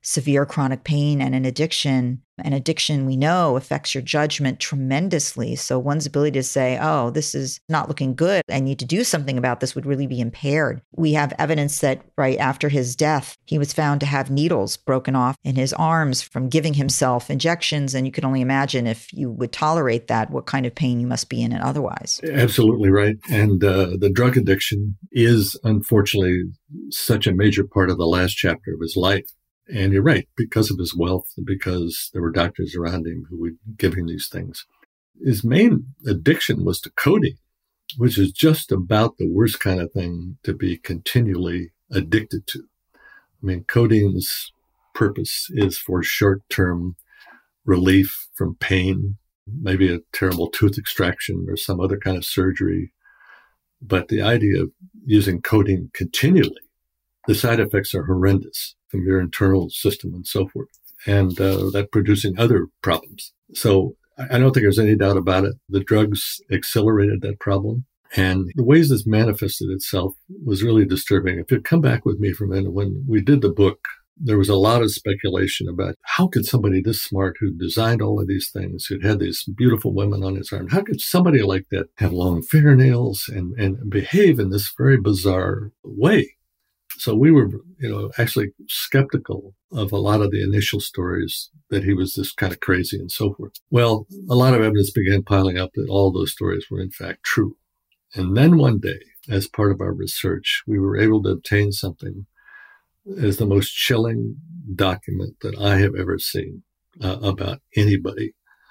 severe chronic pain and an addiction. An addiction, we know, affects your judgment tremendously. So one's ability to say, oh, this is not looking good, I need to do something about this, would really be impaired. We have evidence that right after his death, he was found to have needles broken off in his arms from giving himself injections. And you can only imagine if you would tolerate that, what kind of pain you must be in otherwise. Absolutely right. And uh, the drug addiction is unfortunately such a major part of the last chapter of his life. And you're right, because of his wealth and because there were doctors around him who would give him these things. His main addiction was to codeine, which is just about the worst kind of thing to be continually addicted to. I mean, codeine's purpose is for short-term relief from pain, maybe a terrible tooth extraction or some other kind of surgery. But the idea of using codeine continually, the side effects are horrendous from your internal system and so forth, and uh, that producing other problems. So I don't think there's any doubt about it. The drugs accelerated that problem, and the ways this manifested itself was really disturbing. If you come back with me for a minute, when we did the book, there was a lot of speculation about how could somebody this smart who designed all of these things, who had these beautiful women on his arm, how could somebody like that have long fingernails and, and behave in this very bizarre way? So we were, you know, actually skeptical of a lot of the initial stories that he was this kind of crazy and so forth. Well, a lot of evidence began piling up that all those stories were in fact true. And then one day, as part of our research, we were able to obtain something as the most chilling document that I have ever seen uh, about anybody.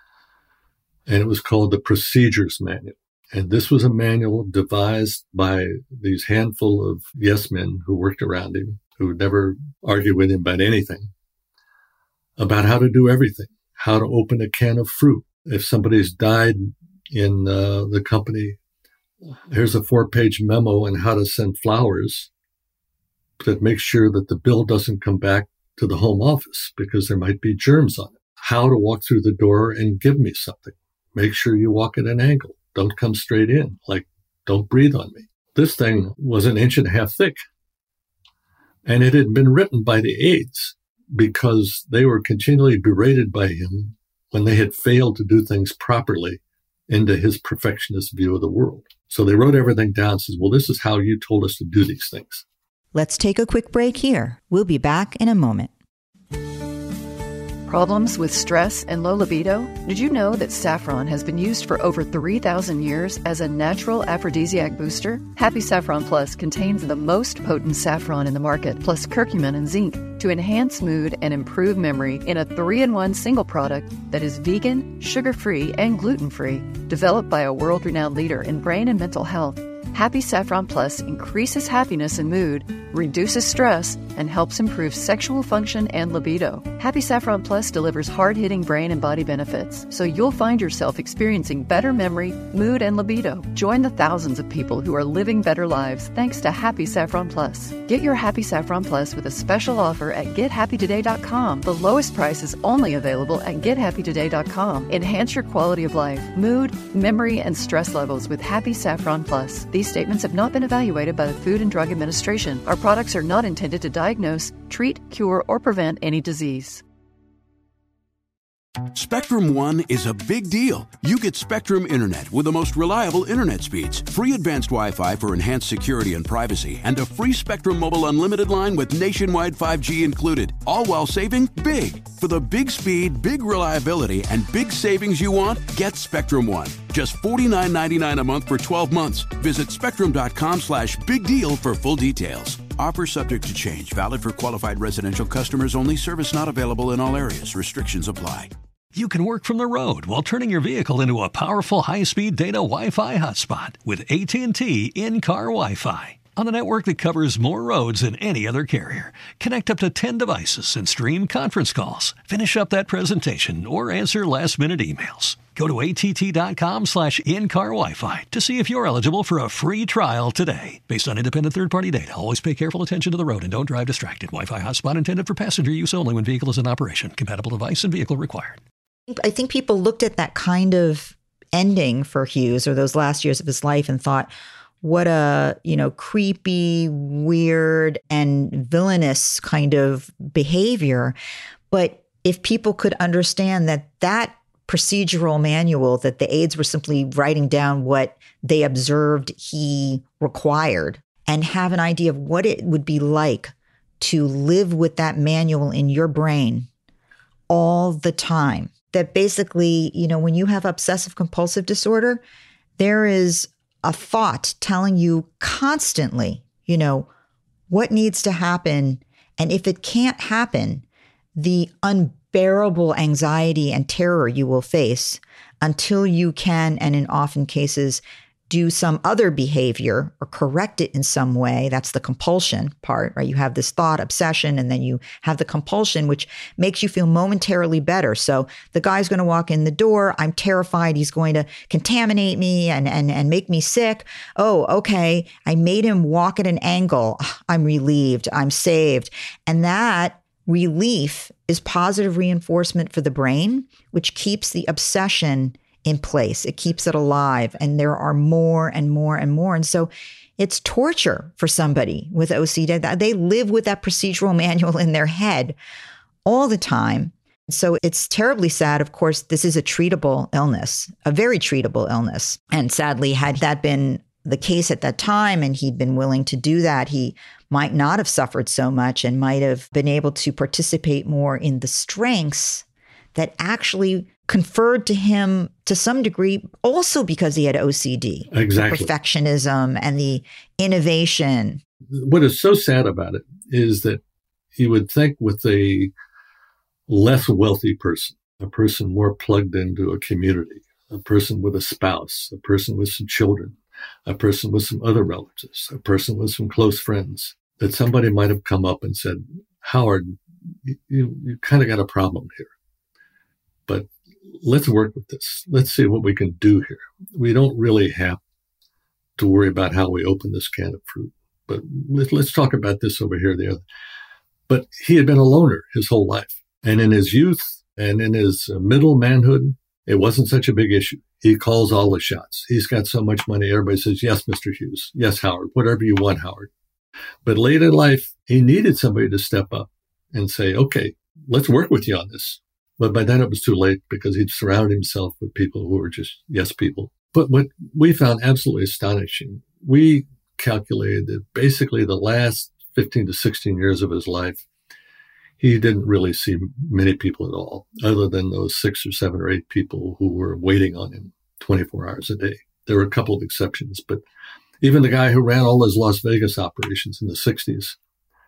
And it was called the Procedures Manual. And this was a manual devised by these handful of yes men who worked around him, who would never argue with him about anything, about how to do everything, how to open a can of fruit. If somebody's died in uh, the company, here's a four-page memo on how to send flowers that makes sure that the bill doesn't come back to the home office because there might be germs on it. How to walk through the door and give me something. Make sure you walk at an angle. Don't come straight in, like, don't breathe on me. This thing was an inch and a half thick. And it had been written by the aides because they were continually berated by him when they had failed to do things properly into his perfectionist view of the world. So they wrote everything down and says, well, this is how you told us to do these things. Let's take a quick break here. We'll be back in a moment. Problems with stress and low libido? Did you know that saffron has been used for over three thousand years as a natural aphrodisiac booster? Happy Saffron Plus contains the most potent saffron in the market, plus curcumin and zinc, to enhance mood and improve memory in a three in one single product that is vegan, sugar-free, and gluten-free. Developed by a world-renowned leader in brain and mental health, Happy Saffron Plus increases happiness and mood, reduces stress, and helps improve sexual function and libido. Happy Saffron Plus delivers hard-hitting brain and body benefits, so you'll find yourself experiencing better memory, mood, and libido. Join the thousands of people who are living better lives thanks to Happy Saffron Plus. Get your Happy Saffron Plus with a special offer at get happy today dot com. The lowest price is only available at get happy today dot com. Enhance your quality of life, mood, memory, and stress levels with Happy Saffron Plus. These statements have not been evaluated by the Food and Drug Administration. Our products are not intended to diagnose, treat, cure, or prevent any disease. Spectrum One is a big deal. You get Spectrum Internet with the most reliable internet speeds, free advanced Wi-Fi for enhanced security and privacy, and a free Spectrum Mobile Unlimited line with nationwide five G included, all while saving big. For the big speed, big reliability, and big savings you want, get Spectrum One. Just forty-nine ninety-nine a month for twelve months. Visit spectrum.com slash big deal for full details. Offer subject to change. Valid for qualified residential customers only. Service not available in all areas. Restrictions apply. You can work from the road while turning your vehicle into a powerful high-speed data Wi-Fi hotspot with A T and T in-car Wi-Fi. On a network that covers more roads than any other carrier. Connect up to ten devices and stream conference calls. Finish up that presentation or answer last-minute emails. Go to att.com slash in-car Wi-Fi to see if you're eligible for a free trial today. Based on independent third-party data, always pay careful attention to the road and don't drive distracted. Wi-Fi hotspot intended for passenger use only when vehicle is in operation. Compatible device and vehicle required. I think people looked at that kind of ending for Hughes or those last years of his life and thought, what a, you know, creepy, weird, and villainous kind of behavior. But if people could understand that that procedural manual, that the aides were simply writing down what they observed he required, and have an idea of what it would be like to live with that manual in your brain all the time. That basically, you know, when you have obsessive compulsive disorder, there is a thought telling you constantly, you know, what needs to happen. And if it can't happen, the unbearable anxiety and terror you will face until you can, and in often cases, do some other behavior or correct it in some way. That's the compulsion part, right? You have this thought obsession, and then you have the compulsion, which makes you feel momentarily better. So the guy's going to walk in the door. I'm terrified he's going to contaminate me and, and, and make me sick. Oh, okay. I made him walk at an angle. I'm relieved. I'm saved. And that relief is positive reinforcement for the brain, which keeps the obsession in place. It keeps it alive. And there are more and more and more. And so it's torture for somebody with O C D. They live with that procedural manual in their head all the time. So it's terribly sad. Of course, this is a treatable illness, a very treatable illness. And sadly, had that been the case at that time and he'd been willing to do that, he might not have suffered so much and might have been able to participate more in the strengths that actually conferred to him to some degree also because he had O C D. Exactly. The perfectionism and the innovation. What is so sad about it is that you would think with a less wealthy person, a person more plugged into a community, a person with a spouse, a person with some children, a person with some other relatives, a person with some close friends, that somebody might have come up and said, Howard, you, you, you kind of got a problem here. But let's work with this. Let's see what we can do here. We don't really have to worry about how we open this can of fruit, but let's, let's talk about this over here, the other. But he had been a loner his whole life. And in his youth and in his middle manhood, it wasn't such a big issue. He calls all the shots. He's got so much money. Everybody says, yes, Mister Hughes. Yes, Howard. Whatever you want, Howard. But late in life, he needed somebody to step up and say, okay, let's work with you on this. But by then it was too late because he'd surrounded himself with people who were just yes people. But what we found absolutely astonishing, we calculated that basically the last fifteen to sixteen years of his life, he didn't really see many people at all, other than those six or seven or eight people who were waiting on him twenty-four hours a day. There were a couple of exceptions, but even the guy who ran all his Las Vegas operations in the sixties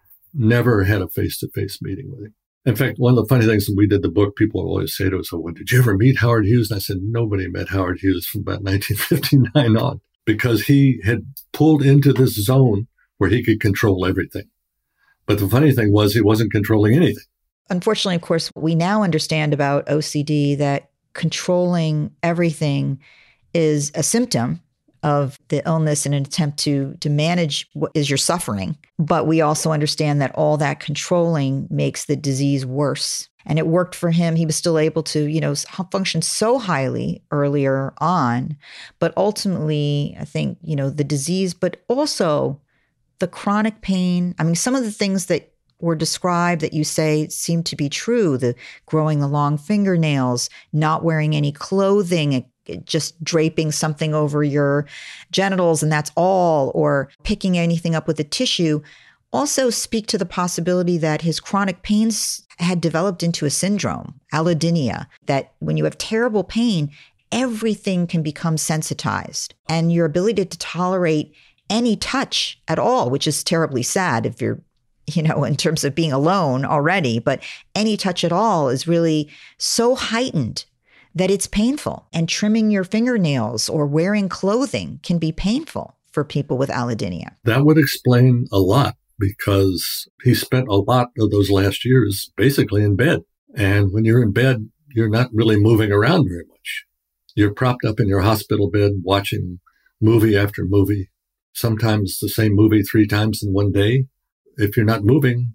never had a face-to-face meeting with him. In fact, one of the funny things when we did the book, people always say to us, oh, well, did you ever meet Howard Hughes? And I said, nobody met Howard Hughes from about nineteen fifty-nine on, because he had pulled into this zone where he could control everything. But the funny thing was he wasn't controlling anything. Unfortunately, of course, we now understand about O C D that controlling everything is a symptom of the illness in an attempt to to manage what is your suffering. But we also understand that all that controlling makes the disease worse. And it worked for him. He was still able to, you know, function so highly earlier on. But ultimately, I think, you know, the disease, but also the chronic pain. I mean, some of the things that were described that you say seem to be true, the growing the long fingernails, not wearing any clothing, just draping something over your genitals and that's all, or picking anything up with a tissue, also speak to the possibility that his chronic pains had developed into a syndrome, allodynia, that when you have terrible pain, everything can become sensitized, and your ability to tolerate any touch at all, which is terribly sad if you're, you know, in terms of being alone already, but any touch at all is really so heightened that it's painful. And trimming your fingernails or wearing clothing can be painful for people with allodynia. That would explain a lot, because he spent a lot of those last years basically in bed. And when you're in bed, you're not really moving around very much. You're propped up in your hospital bed watching movie after movie, sometimes the same movie three times in one day. If you're not moving,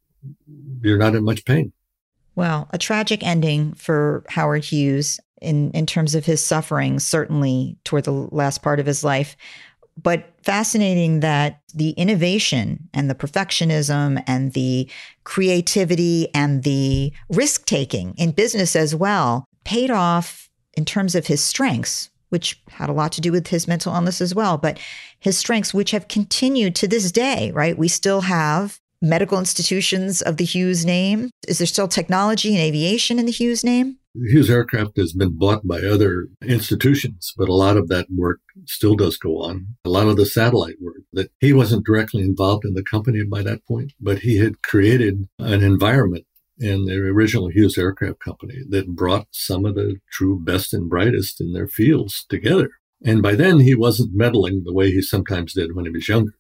you're not in much pain. Well, a tragic ending for Howard Hughes in, in terms of his suffering, certainly toward the last part of his life. but fascinating that the innovation and the perfectionism and the creativity and the risk-taking in business as well paid off in terms of his strengths, which had a lot to do with his mental illness as well, but his strengths, which have continued to this day, right? We still have medical institutions of the Hughes name. Is there still technology and aviation in the Hughes name? Hughes Aircraft has been bought by other institutions, but a lot of that work still does go on. A lot of the satellite work that he wasn't directly involved in the company by that point, but he had created an environment in the original Hughes Aircraft Company that brought some of the true best and brightest in their fields together. And by then he wasn't meddling the way he sometimes did when he was younger,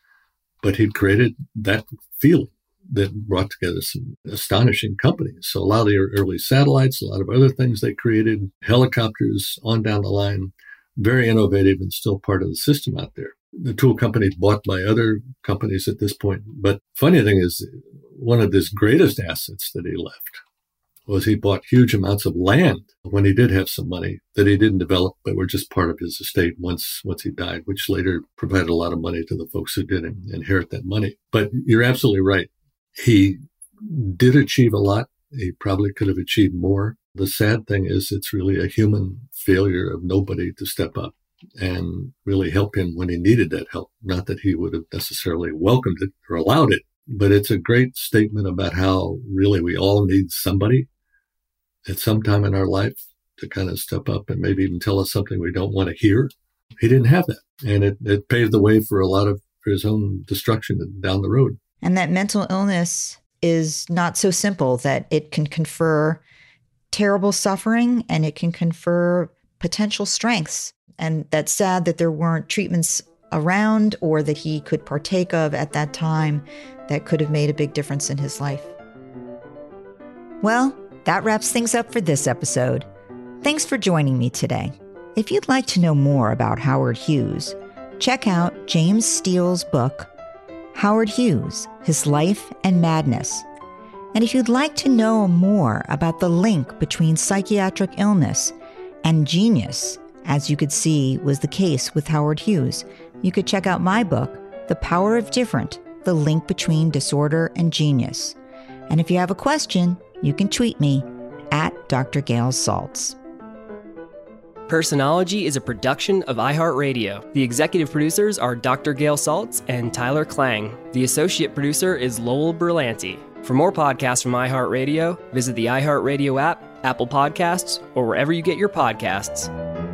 but he'd created that feeling that brought together some astonishing companies. So a lot of the early satellites, a lot of other things they created, helicopters on down the line, very innovative and still part of the system out there. The tool company bought by other companies at this point. But funny thing is, one of his greatest assets that he left was he bought huge amounts of land when he did have some money that he didn't develop, but were just part of his estate once once he died, which later provided a lot of money to the folks who did inherit that money. But you're absolutely right. He did achieve a lot. He probably could have achieved more. The sad thing is it's really a human failure of nobody to step up and really help him when he needed that help. Not that he would have necessarily welcomed it or allowed it, but it's a great statement about how really we all need somebody at some time in our life to kind of step up and maybe even tell us something we don't want to hear. He didn't have that. And it, it paved the way for a lot of for his own destruction down the road. And that mental illness is not so simple, that it can confer terrible suffering and it can confer potential strengths. And that's sad that there weren't treatments around or that he could partake of at that time that could have made a big difference in his life. Well, that wraps things up for this episode. Thanks for joining me today. If you'd like to know more about Howard Hughes, check out James Steele's book, Howard Hughes, His Life and Madness. And if you'd like to know more about the link between psychiatric illness and genius, as you could see was the case with Howard Hughes, you could check out my book, The Power of Different, The Link Between Disorder and Genius. And if you have a question, you can tweet me at Doctor Gail Saltz. Personology is a production of iHeartRadio. The executive producers are Doctor Gail Saltz and Tyler Klang. The associate producer is Lowell Berlanti. For more podcasts from iHeartRadio, visit the iHeartRadio app, Apple Podcasts, or wherever you get your podcasts.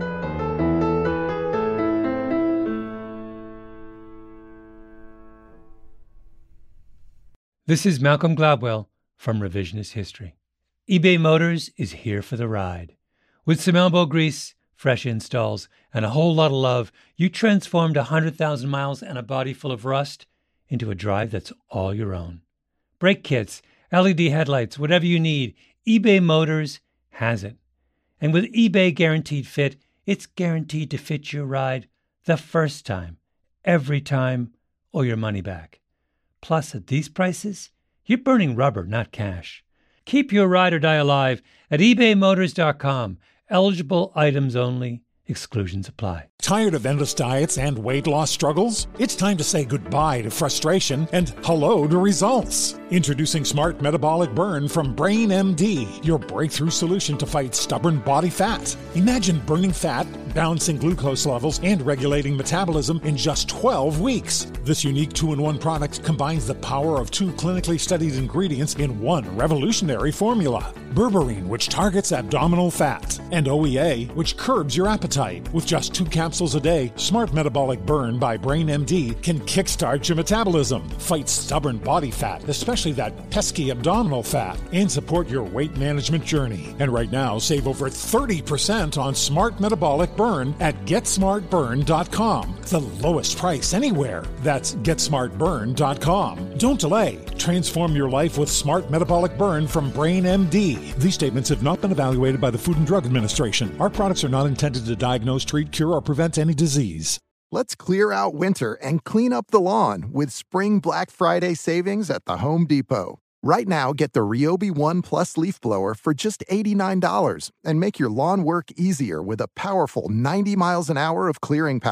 This is Malcolm Gladwell from Revisionist History. eBay Motors is here for the ride. With some elbow grease, fresh installs, and a whole lot of love, you transformed one hundred thousand miles and a body full of rust into a drive that's all your own. Brake kits, L E D headlights, whatever you need, eBay Motors has it. And with eBay Guaranteed Fit, it's guaranteed to fit your ride the first time, every time, or your money back. Plus, at these prices, you're burning rubber, not cash. Keep your ride or die alive at ebay motors dot com. Eligible items only. Exclusions apply. Tired of endless diets and weight loss struggles? It's time to say goodbye to frustration and hello to results. Introducing Smart Metabolic Burn from Brain M D, your breakthrough solution to fight stubborn body fat. Imagine burning fat, balancing glucose levels, and regulating metabolism in just twelve weeks. This unique two-in-one product combines the power of two clinically studied ingredients in one revolutionary formula. Berberine, which targets abdominal fat, and O E A, which curbs your appetite. With just two capsules a day, Smart Metabolic Burn by Brain M D can kickstart your metabolism, fight stubborn body fat, especially that pesky abdominal fat, and support your weight management journey. And right now, save over thirty percent on Smart Metabolic Burn at get smart burn dot com. The lowest price anywhere. That's get smart burn dot com. Don't delay. Transform your life with Smart Metabolic Burn from Brain M D. These statements have not been evaluated by the Food and Drug Administration. Our products are not intended to diagnose, treat, cure, or prevent any disease. Let's clear out winter and clean up the lawn with spring Black Friday savings at the Home Depot. Right now, get the Ryobi One Plus leaf blower for just eighty-nine dollars and make your lawn work easier with a powerful ninety miles an hour of clearing power.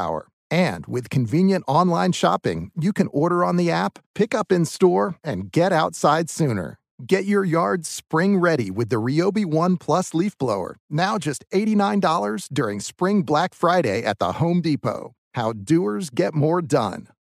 And with convenient online shopping, you can order on the app, pick up in store, and get outside sooner. Get your yard spring ready with the Ryobi One Plus leaf blower, now just eighty-nine dollars during Spring Black Friday at the Home Depot. How doers get more done.